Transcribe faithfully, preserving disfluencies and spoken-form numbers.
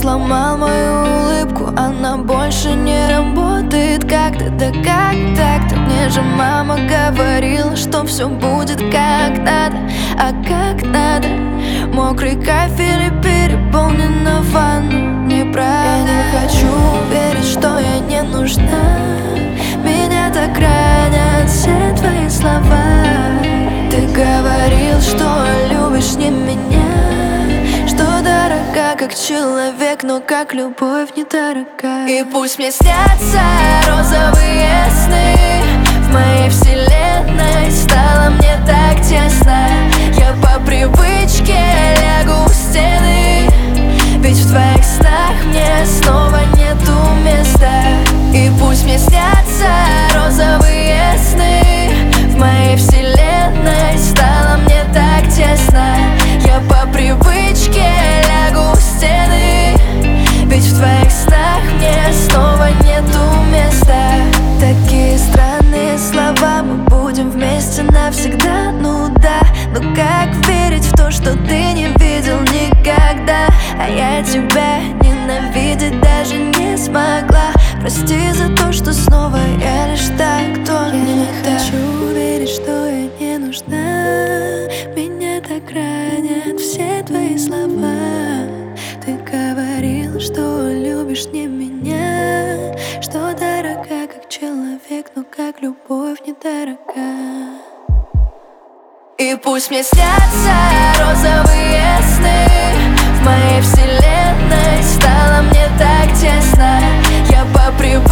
сломал мою улыбку, она больше не работает. Как ты, да как так-то? Мне же мама говорила, что все будет как надо. А как надо? Мокрый кафель и переполнена ванна. Неправда. Я не хочу верить, что я не нужна. Меня так ранят все твои слова. Ты говорил, что любишь не меня, что дорога как человек, но как любовь недорога. И пусть мне снятся розовые сны, в моей вселенной стало мне так тесно. Я по привычке лягу у стены, ведь в твоих снах мне снова нету места. И пусть мне снятся розовые сны, в моей вселенной стало мне так тесно. Я по привычке лягу у стены, ведь в твоих снах мне снова нету места. Такие странные слова, мы будем вместе навсегда. Ну да, но как верить в то, что ты не видел никогда? А я тебя ненавидеть даже не смогла. Прости за то, что снова я лишь так только. Я не хочу верить, что я не нужна. Меня так ранят все твои слова. Ты говорил, что любишь не меня, что дорога как человек, но как любовь недорога. И пусть мне снятся розовые сны, в моей вселенной стало мне так тесно. Я по привычке